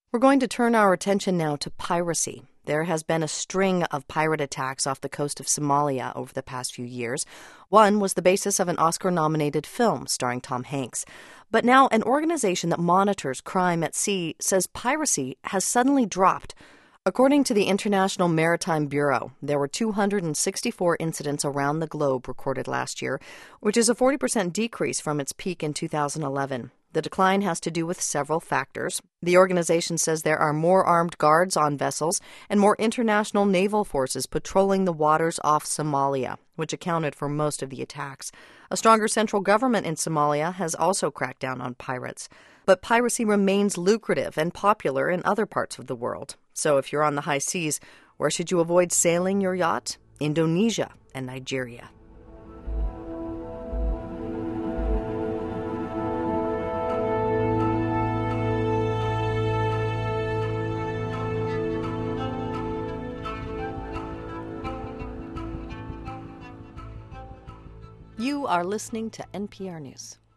We're going to turn our attention now to piracy. There has been a string of pirate attacks off the coast of Somalia over the past few years. One was the basis of an Oscar-nominated film starring Tom Hanks. But now an organization that monitors crime at sea says piracy has suddenly dropped. According to the International Maritime Bureau, there were 264 incidents around the globe recorded last year, which is a 40% decrease from its peak in 2011. The decline has to do with several factors. The organization says there are more armed guards on vessels and more international naval forces patrolling the waters off Somalia, which accounted for most of the attacks. A stronger central government in Somalia has also cracked down on pirates. But piracy remains lucrative and popular in other parts of the world. So if you're on the high seas, where should you avoid sailing your yacht? Indonesia and Nigeria. You are listening to NPR News.